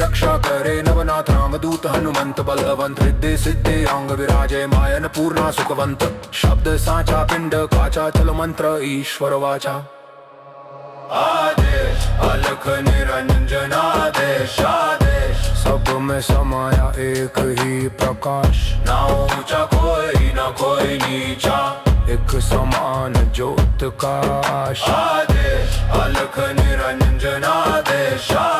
रक्षा करे नवनाथ रामदूत हनुमंत बलवंत रिद्धि सिद्धि अंग विराजे मायन पूर्णा सुखवंत शब्द साचा पिंड काचा चल मंत्र ईश्वर वाचा आदेश अलख निरंजन आदेश आदेश सब में समाया एक ही प्रकाश ना ऊंचा कोई ना कोई नीचा एक समान ज्योत का आदेश अलख निरंजन आदेश।